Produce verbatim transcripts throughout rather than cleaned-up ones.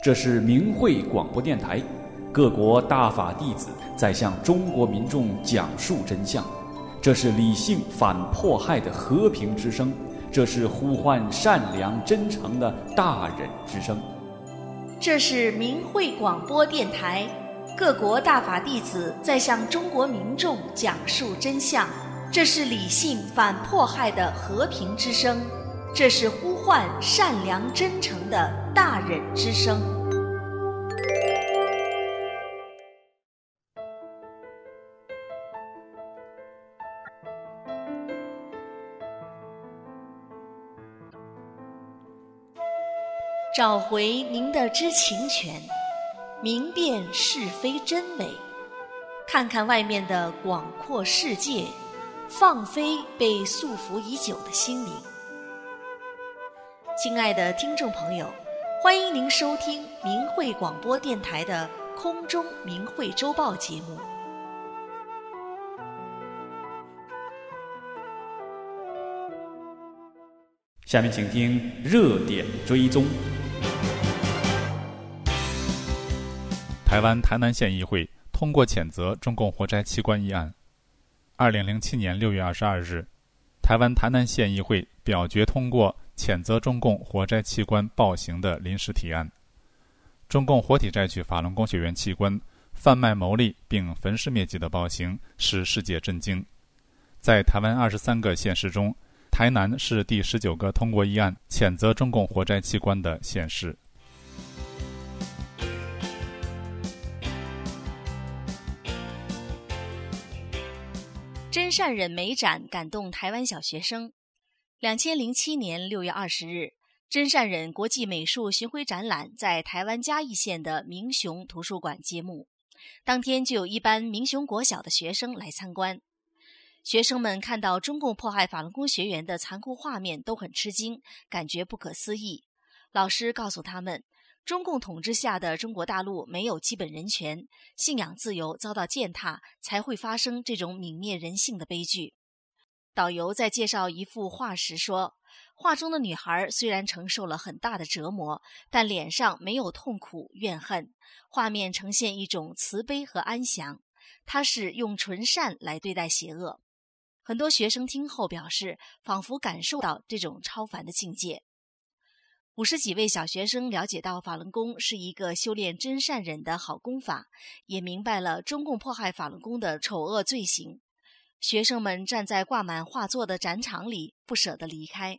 这是明慧广播电台，各国大法弟子在向中国民众讲述真相。这是理性反迫害的和平之声，这是呼唤善良真诚的大忍之声。 这是明慧广播电台，各国大法弟子在向中国民众讲述真相。这是理性反迫害的和平之声，这是呼唤善良真诚的大忍之声。找回您的知情权，明辨是非真伪，看看外面的广阔世界，放飞被束缚已久的心灵。亲爱的听众朋友，欢迎您收听明慧广播电台的空中明慧周报节目。 下面请听热点追踪。 台湾台南县议会通过谴责中共活摘器官一案。二零零七年六月二十二日，台湾台南县议会表决通过谴责中共活摘器官暴行的临时提案。中共活体摘取法轮功学员器官、贩卖牟利并焚尸灭迹的暴行使世界震惊。在台湾二十三个县市中，台南是第十九个通过议案谴责中共活摘器官的县市。 真善忍美展感动台湾小学生。两千零七年六月二十日，真善忍国际美术巡回展览在台湾嘉义县的民雄图书馆揭幕。当天就有一班民雄国小的学生来参观。学生们看到中共迫害法轮功学员的残酷画面都很吃惊，感觉不可思议。老师告诉他们，中共统治下的中国大陆没有基本人权，信仰自由遭到践踏，才会发生这种泯灭人性的悲剧。导游在介绍一幅画时说，画中的女孩虽然承受了很大的折磨，但脸上没有痛苦怨恨，画面呈现一种慈悲和安详，她是用纯善来对待邪恶。很多学生听后表示，仿佛感受到这种超凡的境界。五十几位小学生了解到法轮功是一个修炼真善忍的好功法，也明白了中共迫害法轮功的丑恶罪行。学生们站在挂满画作的展场里，不舍得离开。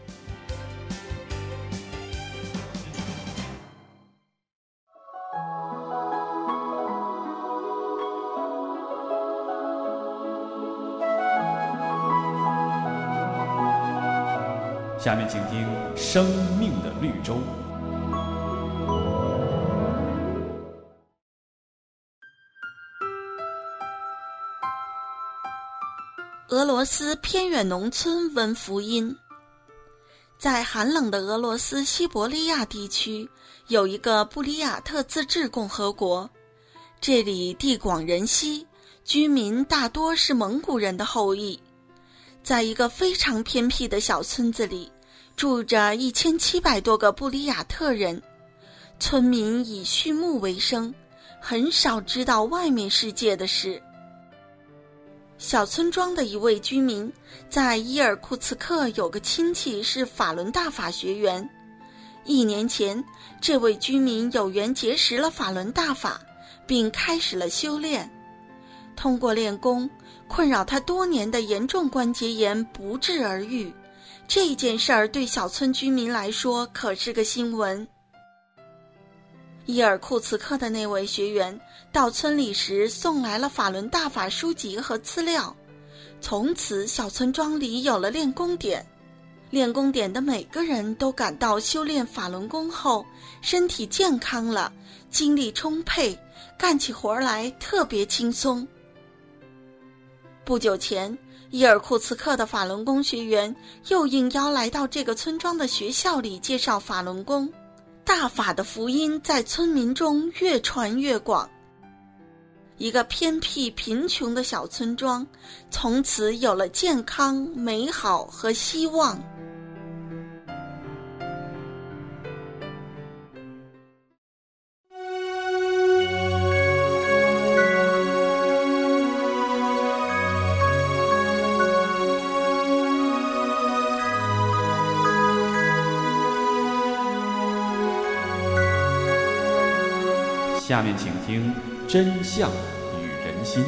下面请听《生命的绿洲》。 俄罗斯偏远农村闻福音。在寒冷的俄罗斯西伯利亚地区，有一个布里亚特自治共和国，这里地广人稀，居民大多是蒙古人的后裔。在一个非常偏僻的小村子里，住着一千七百多个布里亚特人，村民以畜牧为生，很少知道外面世界的事。小村庄的一位居民在伊尔库茨克有个亲戚是法轮大法学员。一年前，这位居民有缘结识了法轮大法，并开始了修炼。通过练功，困扰他多年的严重关节炎不治而愈。这件事儿对小村居民来说可是个新闻。伊尔库茨克的那位学员到村里时送来了法轮大法书籍和资料，从此小村庄里有了练功点。练功点的每个人都感到修炼法轮功后身体健康了，精力充沛，干起活来特别轻松。不久前，伊尔库茨克的法轮功学员又应邀来到这个村庄的学校里介绍法轮功。大法的福音在村民中越传越广，一个偏僻贫穷的小村庄从此有了健康、美好和希望。 下面请听《真相与人心》。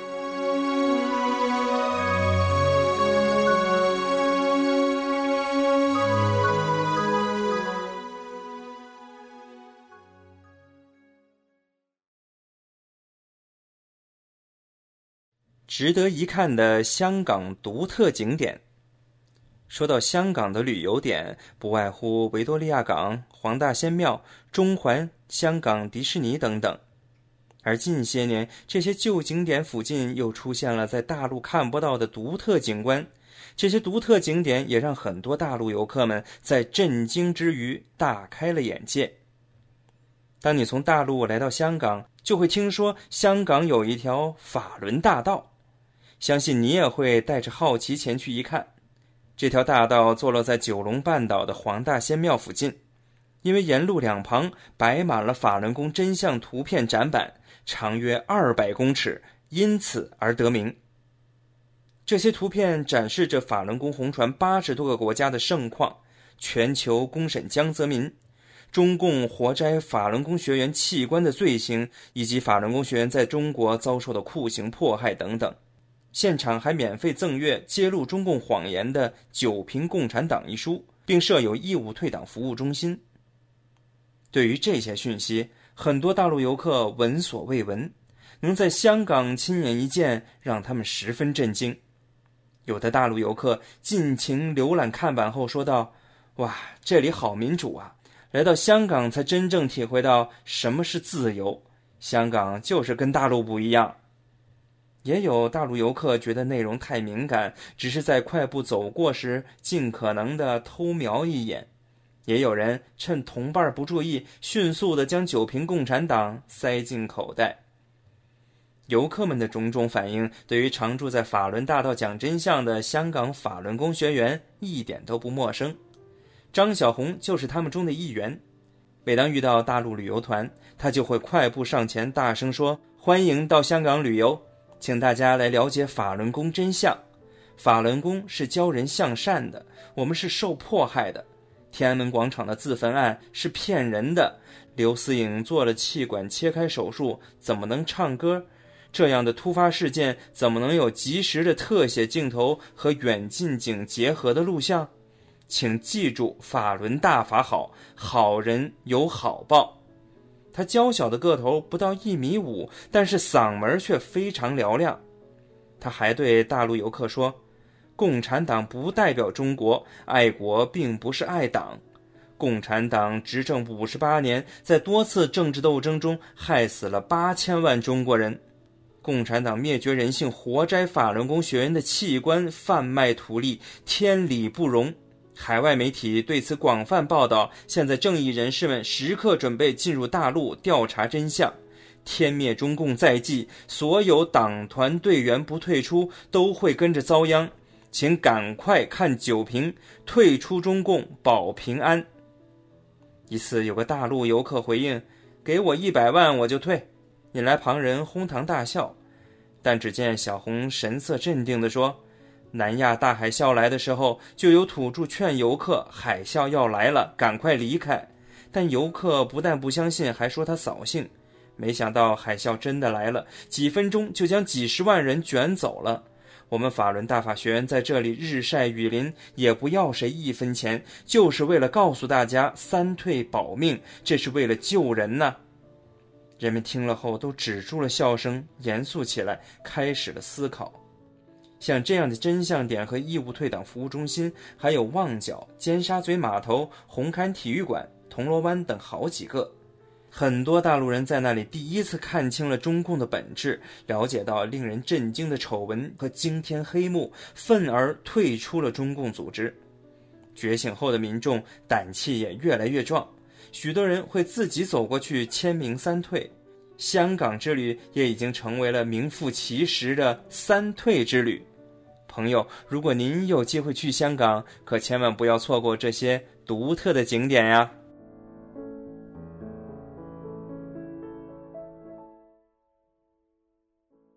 值得一看的香港独特景点。说到香港的旅游点，不外乎维多利亚港、黄大仙庙、中环、香港迪士尼等等。而近些年，这些旧景点附近又出现了在大陆看不到的独特景观，这些独特景点也让很多大陆游客们在震惊之余大开了眼界。当你从大陆来到香港，就会听说香港有一条法轮大道，相信你也会带着好奇前去一看。这条大道坐落在九龙半岛的黄大仙庙附近，因为沿路两旁摆满了法轮功真相图片展板，长约二百公尺，因此而得名。这些图片展示着法轮功红传八十多个国家的盛况，全球公审江泽民，中共活摘法轮功学员器官的罪行，以及法轮功学员在中国遭受的酷刑迫害等等。现场还免费赠阅揭露中共谎言的《九评共产党》一书，并设有义务退党服务中心。对于这些讯息，很多大陆游客闻所未闻，能在香港亲眼一见，让他们十分震惊。有的大陆游客尽情浏览看板后说道：哇，这里好民主啊，来到香港才真正体会到什么是自由，香港就是跟大陆不一样。也有大陆游客觉得内容太敏感，只是在快步走过时尽可能的偷瞄一眼。也有人趁同伴不注意，迅速地将九评共产党塞进口袋。游客们的种种反应，对于常住在法轮大道讲真相的香港法轮功学员一点都不陌生。张小红就是他们中的一员。每当遇到大陆旅游团，他就会快步上前大声说：欢迎到香港旅游，请大家来了解法轮功真相。法轮功是教人向善的，我们是受迫害的。天安门广场的自焚案是骗人的，刘思颖做了气管切开手术，怎么能唱歌？这样的突发事件怎么能有及时的特写镜头和远近景结合的录像？请记住，法轮大法好，好人有好报。他娇小的个头不到一米五，但是嗓门却非常嘹亮。他还对大陆游客说：共产党不代表中国，爱国并不是爱党。共产党执政五十八年，在多次政治斗争中害死了八千万中国人。共产党灭绝人性，活摘法轮功学员的器官，贩卖土地，天理不容。海外媒体对此广泛报道，现在正义人士们时刻准备进入大陆调查真相。天灭中共在即，所有党团队员不退出都会跟着遭殃，请赶快看九评，退出中共保平安。一次有个大陆游客回应：给我一百万我就退，引来旁人哄堂大笑。但只见小红神色镇定地说：南亚大海啸来的时候，就有土著劝游客海啸要来了，赶快离开。但游客不但不相信，还说他扫兴。没想到海啸真的来了，几分钟就将几十万人卷走了。我们法轮大法学员在这里日晒雨淋，也不要谁一分钱，就是为了告诉大家三退保命，这是为了救人呢。人们听了后都止住了笑声，严肃起来，开始了思考。像这样的真相点和义务退党服务中心，还有旺角、尖沙咀码头、红磡体育馆、铜锣湾等好几个。很多大陆人在那里第一次看清了中共的本质，了解到令人震惊的丑闻和惊天黑幕，愤而退出了中共组织。觉醒后的民众胆气也越来越壮，许多人会自己走过去签名三退。香港之旅也已经成为了名副其实的三退之旅。朋友，如果您有机会去香港，可千万不要错过这些独特的景点呀。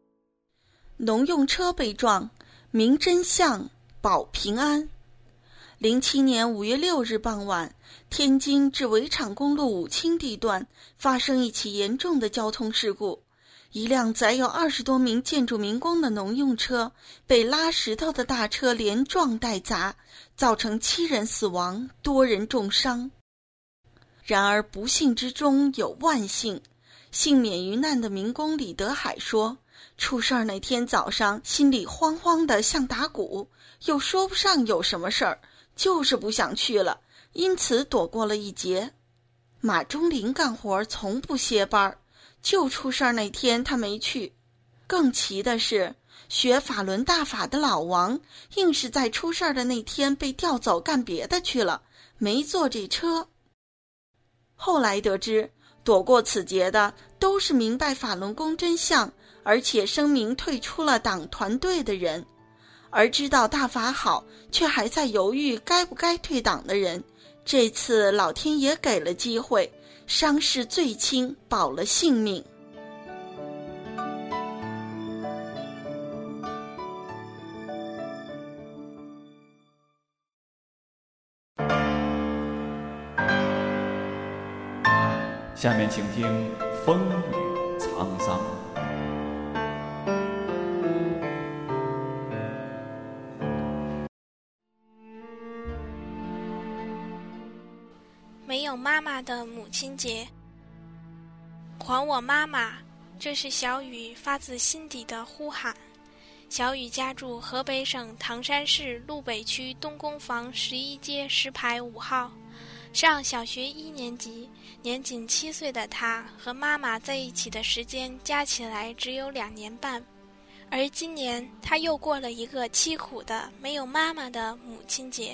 农用车被撞，明真相保平安。 零七年五月六日傍晚，天津至围场公路武清地段发生一起严重的交通事故，一辆载有二十多名建筑民工的农用车被拉石头的大车连撞带砸，造成七人死亡，多人重伤。然而不幸之中有万幸，幸免于难的民工李德海说，出事儿那天早上心里慌慌的像打鼓，又说不上有什么事儿，就是不想去了，因此躲过了一劫。马忠林干活从不歇班，就出事儿那天他没去。更奇的是，学法轮大法的老王硬是在出事儿的那天被调走干别的去了，没坐这车。后来得知，躲过此劫的都是明白法轮功真相，而且声明退出了党团队的人。而知道大法好却还在犹豫该不该退党的人，这次老天爷给了机会，伤势最轻，保了性命。 下面请听风雨沧桑。 没有妈妈的母亲节，还我妈妈，这是小雨发自心底的呼喊。小雨家住河北省唐山市路北区东宫房十一街十排五号，上小学一年级，年仅七岁的她和妈妈在一起的时间加起来只有两年半，而今年她又过了一个凄苦的没有妈妈的母亲节。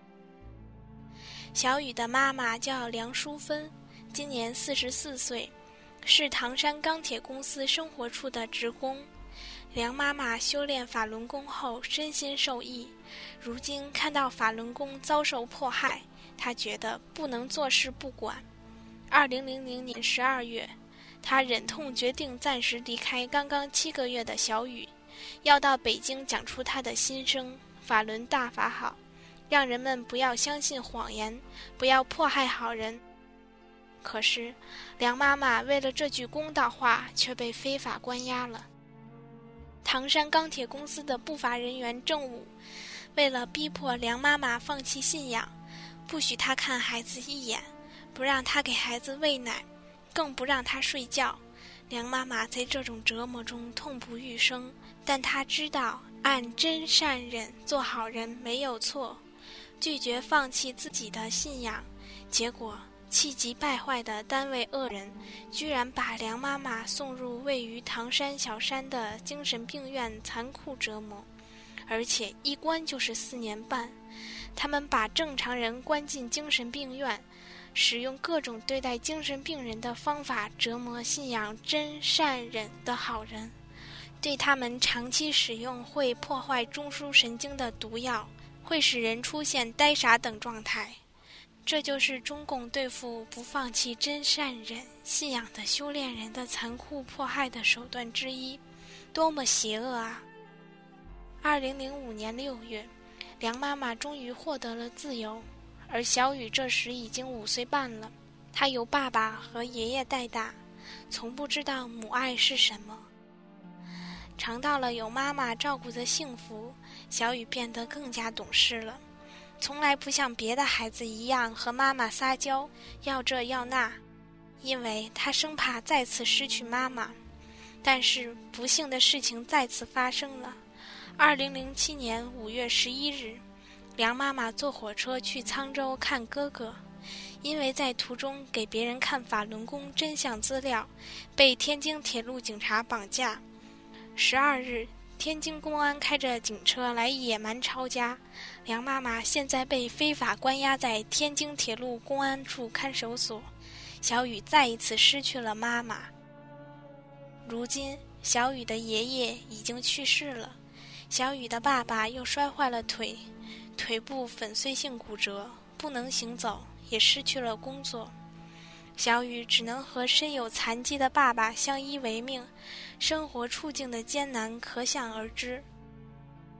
小雨的妈妈叫梁淑芬，今年四十四岁，是唐山钢铁公司生活处的职工。梁妈妈修炼法轮功后身心受益，如今看到法轮功遭受迫害，她觉得不能坐视不管。二零零零年十二月，她忍痛决定暂时离开刚刚七个月的小雨，要到北京讲出她的心声：法轮大法好，让人们不要相信谎言，不要迫害好人。可是梁妈妈为了这句公道话却被非法关押了。唐山钢铁公司的不法人员郑武为了逼迫梁妈妈放弃信仰，不许她看孩子一眼，不让她给孩子喂奶，更不让她睡觉。梁妈妈在这种折磨中痛不欲生，但她知道按真善忍做好人没有错，拒绝放弃自己的信仰，结果气急败坏的单位恶人居然把梁妈妈送入位于唐山小山的精神病院残酷折磨，而且一关就是四年半。他们把正常人关进精神病院，使用各种对待精神病人的方法折磨信仰真善忍的好人，对他们长期使用会破坏中枢神经的毒药，会使人出现呆傻等状态。这就是中共对付不放弃真善忍信仰的修炼人的残酷迫害的手段之一，多么邪恶啊！二零零五年六月，梁妈妈终于获得了自由，而小雨这时已经五岁半了。她由爸爸和爷爷带大，从不知道母爱是什么。尝到了有妈妈照顾的幸福，小雨变得更加懂事了，从来不像别的孩子一样和妈妈撒娇，要这要那，因为她生怕再次失去妈妈。但是不幸的事情再次发生了。二零零七年五月十一日，梁妈妈坐火车去沧州看哥哥，因为在途中给别人看法轮功真相资料，被天津铁路警察绑架。十二日，天津公安开着警车来野蛮抄家，梁妈妈现在被非法关押在天津铁路公安处看守所。小雨再一次失去了妈妈。如今小雨的爷爷已经去世了，小雨的爸爸又摔坏了腿，腿部粉碎性骨折，不能行走，也失去了工作。小雨只能和身有残疾的爸爸相依为命，生活处境的艰难可想而知。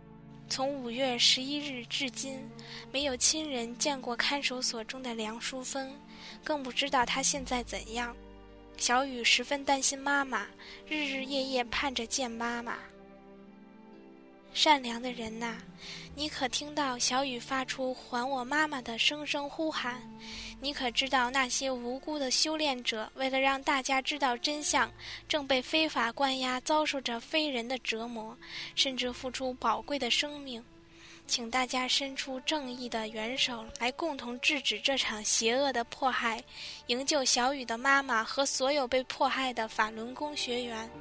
从五月十一日至今，没有亲人见过看守所中的梁淑芬，更不知道她现在怎样。小雨十分担心妈妈，日日夜夜盼着见妈妈。善良的人呐，你可听到小雨发出还我妈妈的声声呼喊？你可知道那些无辜的修炼者为了让大家知道真相，正被非法关押，遭受着非人的折磨，甚至付出宝贵的生命？请大家伸出正义的援手，来共同制止这场邪恶的迫害，营救小雨的妈妈和所有被迫害的法轮功学员。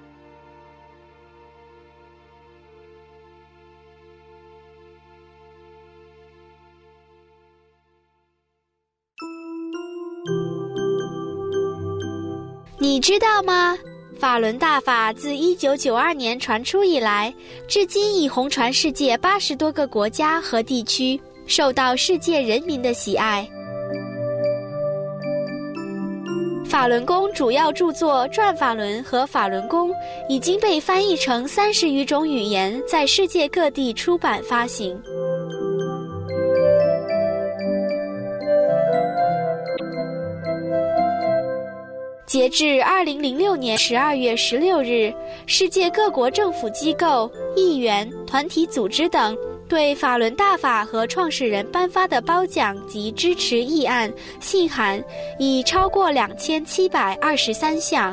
你知道吗？法轮大法自一九九二年传出以来，至今已红传世界八十多个国家和地区，受到世界人民的喜爱。法轮功主要著作《转法轮》和《法轮功》已经被翻译成三十余种语言，在世界各地出版发行。截至二零零六年十二月十六日，世界各国政府机构、议员、团体组织等对法轮大法和创始人颁发的褒奖及支持议案、信函已超过两千七百二十三项。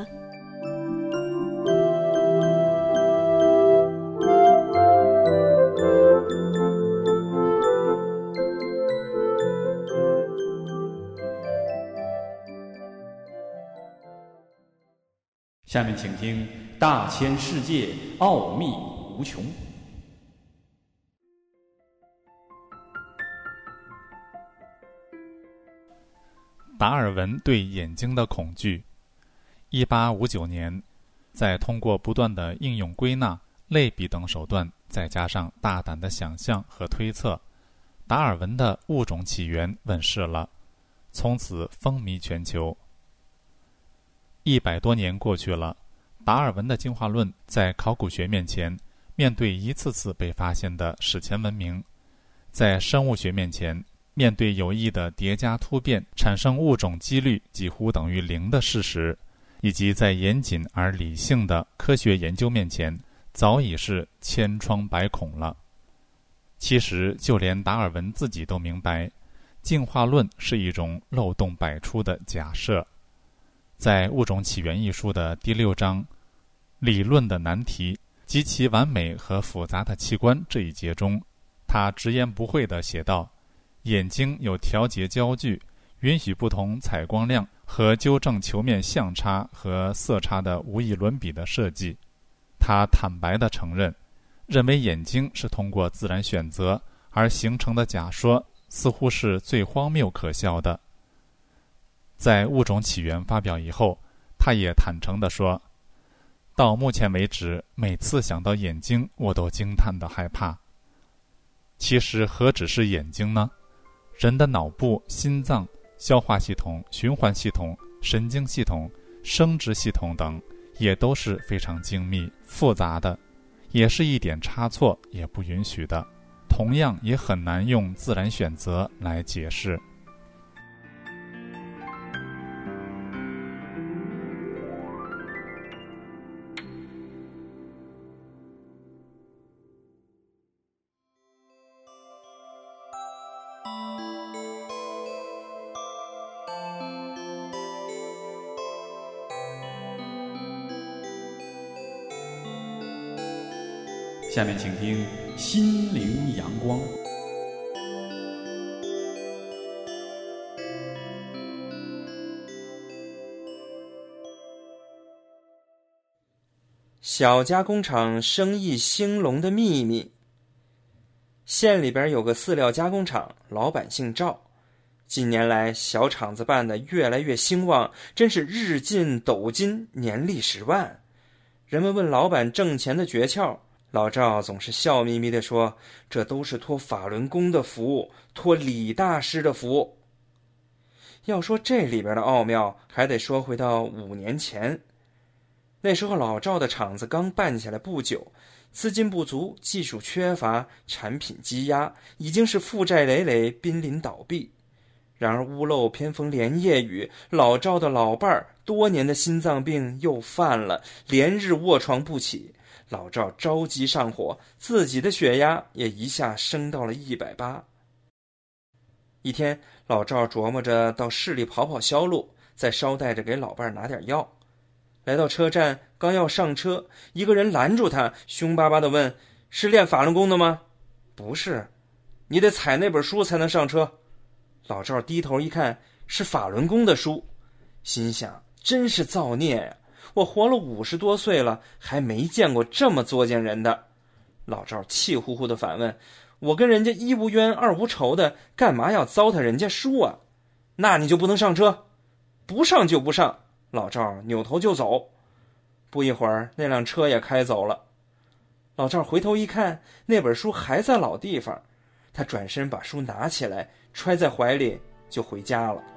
下面请听《大千世界奥秘无穷》。 达尔文对眼睛的恐惧。一八五九年，在通过不断的应用归纳、类比等手段，再加上大胆的想象和推测，达尔文的《物种起源》问世了，从此风靡全球。一百多年过去了，达尔文的进化论在考古学面前，面对一次次被发现的史前文明；在生物学面前，面对有意的叠加突变产生物种几率几乎等于零的事实，以及在严谨而理性的科学研究面前，早已是千疮百孔了。其实就连达尔文自己都明白，进化论是一种漏洞百出的假设。在《物种起源》一书的第六章理论的难题及其完美和复杂的器官这一节中，他直言不讳地写道，眼睛有调节焦距，允许不同采光量和纠正球面相差和色差的无以伦比的设计。他坦白地承认，认为眼睛是通过自然选择而形成的假说似乎是最荒谬可笑的。在《物种起源》发表以后，他也坦诚地说，到目前为止，每次想到眼睛，我都惊叹地害怕。其实何止是眼睛呢？人的脑部、心脏、消化系统、循环系统、神经系统、生殖系统等，也都是非常精密、复杂的，也是一点差错也不允许的，同样也很难用自然选择来解释。 下面请听《心灵阳光》。 小加工厂生意兴隆的秘密。县里边有个饲料加工厂，老板姓赵。近年来小厂子办得越来越兴旺，真是日进斗金，年利十万。人们问老板挣钱的诀窍，老赵总是笑眯眯地说，这都是托法轮功的福，托李大师的福。要说这里边的奥妙，还得说回到五年前。那时候老赵的厂子刚办起来不久， 资金不足，技术缺乏，产品积压，已经是负债累累，濒临倒闭。然而屋漏偏逢连夜雨，老赵的老伴儿多年的心脏病又犯了，连日卧床不起。老赵着急上火，自己的血压也一下升到了一百八。一天，老赵琢磨着到市里跑跑销路，再捎带着给老伴儿拿点药。来到车站，刚要上车，一个人拦住他，凶巴巴地问：是练法轮功的吗？不是。你得采那本书才能上车。老赵低头一看，是法轮功的书，心想真是造孽呀！我活了五十多岁了，还没见过这么作践人的。老赵气呼呼地反问：我跟人家一无冤二无仇的，干嘛要糟蹋人家书啊？那你就不能上车？不上就不上。老赵扭头就走。不一会儿，那辆车也开走了。老赵回头一看，那本书还在老地方，他转身把书拿起来，揣在怀里就回家了。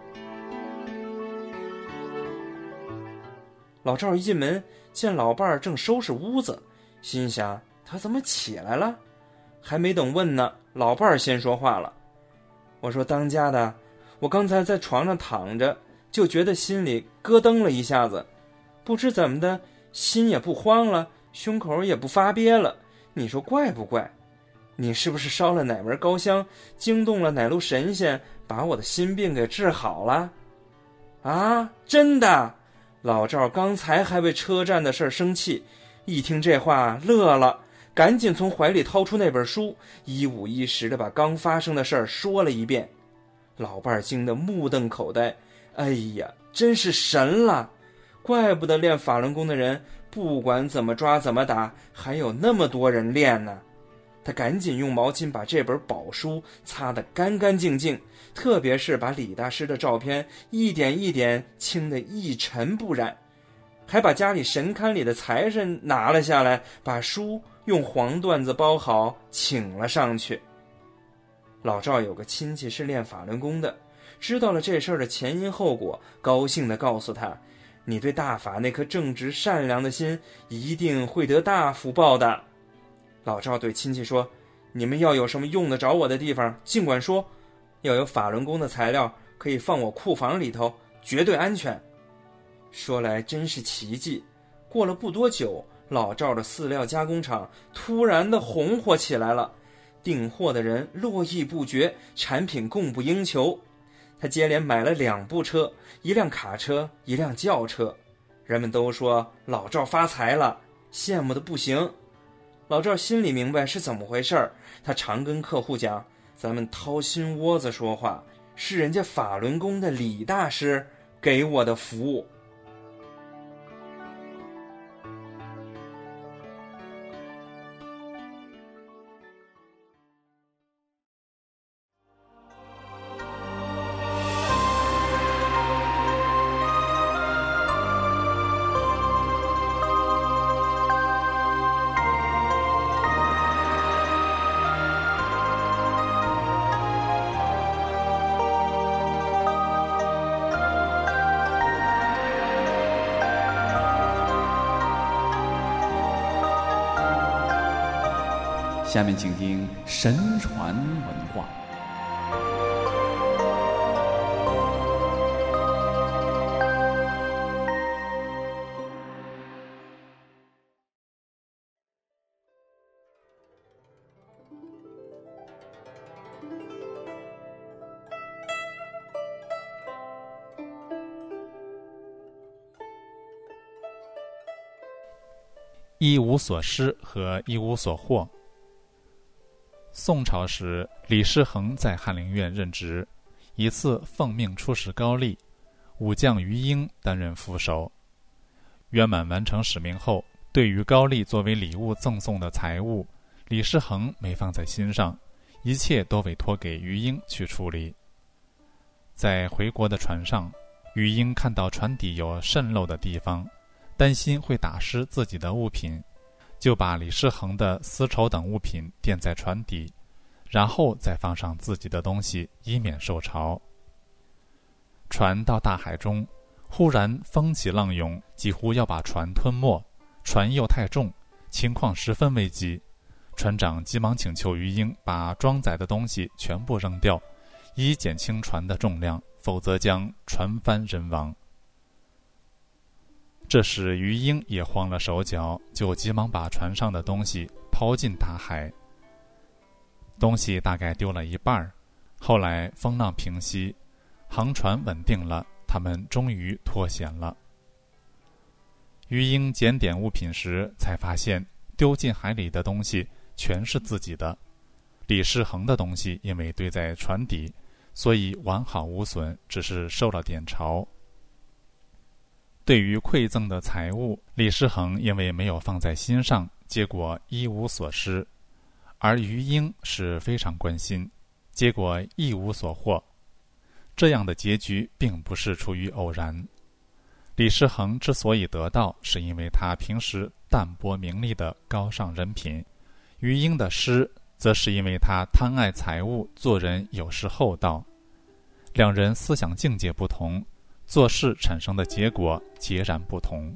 老赵一进门，见老伴儿正收拾屋子，心想他怎么起来了？还没等问呢，老伴儿先说话了：我说当家的，我刚才在床上躺着，就觉得心里咯噔了一下子，不知怎么的，心也不慌了，胸口也不发憋了，你说怪不怪？你是不是烧了哪门高香，惊动了哪路神仙，把我的心病给治好了？啊，真的？老赵刚才还为车站的事儿生气，一听这话乐了，赶紧从怀里掏出那本书，一五一十的把刚发生的事儿说了一遍。老伴儿惊得目瞪口呆，哎呀，真是神了！怪不得练法轮功的人不管怎么抓怎么打，还有那么多人练呢。他赶紧用毛巾把这本宝书擦得干干净净，特别是把李大师的照片一点一点清得一尘不染，还把家里神龛里的财神拿了下来，把书用黄缎子包好请了上去。老赵有个亲戚是练法轮功的，知道了这事儿的前因后果，高兴地告诉他：你对大法那颗正直善良的心一定会得大福报的。老赵对亲戚说：你们要有什么用得着我的地方尽管说，要有法轮功的材料可以放我库房里头，绝对安全。说来真是奇迹，过了不多久，老赵的饲料加工厂突然的红火起来了，订货的人络绎不绝，产品供不应求。他接连买了两部车，一辆卡车，一辆轿车。人们都说老赵发财了，羡慕的不行。老赵心里明白是怎么回事儿，他常跟客户讲，咱们掏心窝子说话，是人家法轮功的李大师给我的服务。 下面请听神传文化。 一无所失和一无所获。宋朝时，李师衡在翰林院任职，一次奉命出使高丽，武将于英担任副手。圆满完成使命后，对于高丽作为礼物赠送的财物，李师衡没放在心上，一切都委托给于英去处理。在回国的船上，于英看到船底有渗漏的地方，担心会打湿自己的物品，就把李师衡的丝绸等物品垫在船底，然后再放上自己的东西，以免受潮。船到大海中，忽然风起浪涌，几乎要把船吞没，船又太重， 情况十分危急。船长急忙请求鱼鹰把装载的东西全部扔掉，以减轻船的重量，否则将船翻人亡。这时鱼鹰也慌了手脚，就急忙把船上的东西抛进大海。东西大概丢了一半，后来风浪平息，航船稳定了，他们终于脱险了。鱼鹰检点物品时，才发现丢进海里的东西全是自己的。李世恒的东西因为堆在船底，所以完好无损，只是受了点潮。对于馈赠的财物，李世恒因为没有放在心上，结果一无所失；而鱼鹰是非常关心，结果一无所获。这样的结局并不是出于偶然。李世恒之所以得到，是因为他平时淡泊名利的高尚人品；鱼鹰的失，则是因为他贪爱财物，做人有失厚道。两人思想境界不同，做事产生的结果截然不同。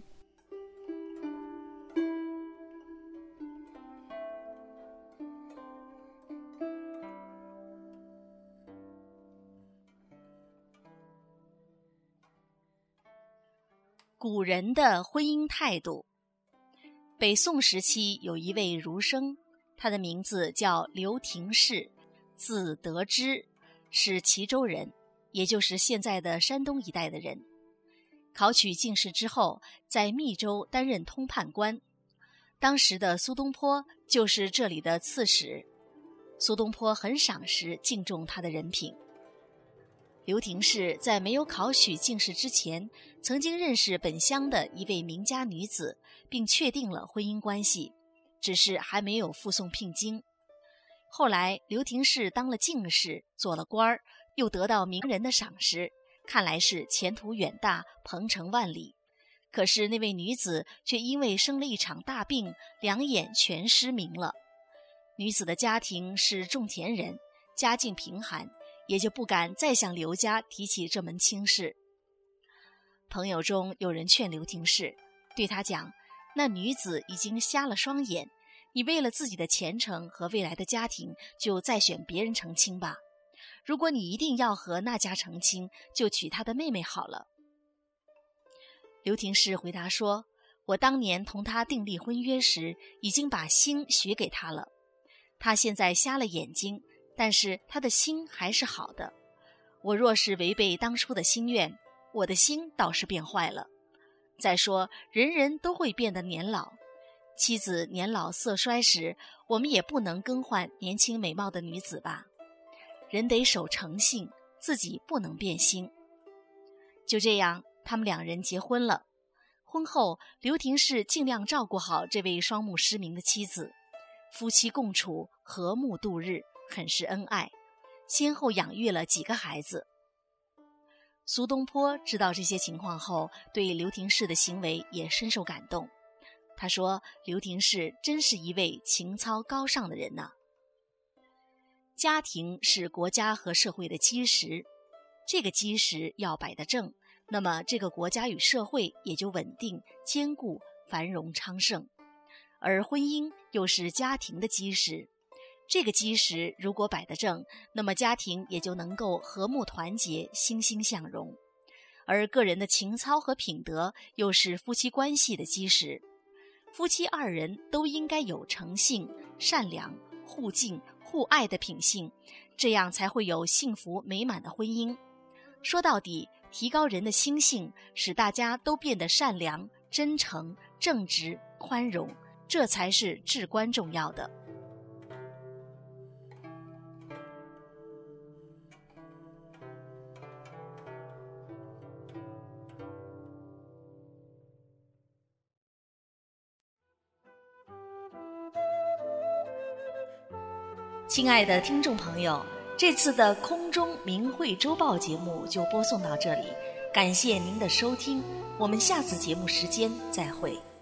古人的婚姻态度。北宋时期有一位儒生，他的名字叫刘廷士，字德之，是齐州人，也就是现在的山东一带的人。考取进士之后，在密州担任通判官。当时的苏东坡就是这里的刺史，苏东坡很赏识敬重他的人品。刘廷士在没有考取进士之前，曾经认识本乡的一位名家女子，并确定了婚姻关系，只是还没有附送聘金。后来刘廷士当了进士，做了官儿，又得到名人的赏识，看来是前途远大，鹏程万里。可是那位女子却因为生了一场大病，两眼全失明了。女子的家庭是种田人，家境贫寒，也就不敢再向刘家提起这门亲事。朋友中有人劝刘廷士，对他讲，那女子已经瞎了双眼，你为了自己的前程和未来的家庭，就再选别人成亲吧。如果你一定要和那家成亲，就娶他的妹妹好了。刘廷士回答说，我当年同他订立婚约时，已经把心许给他了。他现在瞎了眼睛，但是他的心还是好的。我若是违背当初的心愿，我的心倒是变坏了。再说，人人都会变得年老，妻子年老色衰时，我们也不能更换年轻美貌的女子吧。人得守诚信，自己不能变心。就这样，他们两人结婚了。婚后，刘廷士尽量照顾好这位双目失明的妻子，夫妻共处，和睦度日，很是恩爱，先后养育了几个孩子。苏东坡知道这些情况后，对刘廷士的行为也深受感动。他说，刘廷士真是一位情操高尚的人呐。家庭是国家和社会的基石，这个基石要摆得正，那么这个国家与社会也就稳定、坚固、繁荣昌盛。而婚姻又是家庭的基石，这个基石如果摆得正，那么家庭也就能够和睦团结、欣欣向荣。而个人的情操和品德又是夫妻关系的基石，夫妻二人都应该有诚信、善良、互敬、互爱的品性，这样才会有幸福美满的婚姻。说到底，提高人的心性，使大家都变得善良、真诚、正直、宽容，这才是至关重要的。亲爱的听众朋友，这次的空中明慧周报节目就播送到这里，感谢您的收听，我们下次节目时间再会。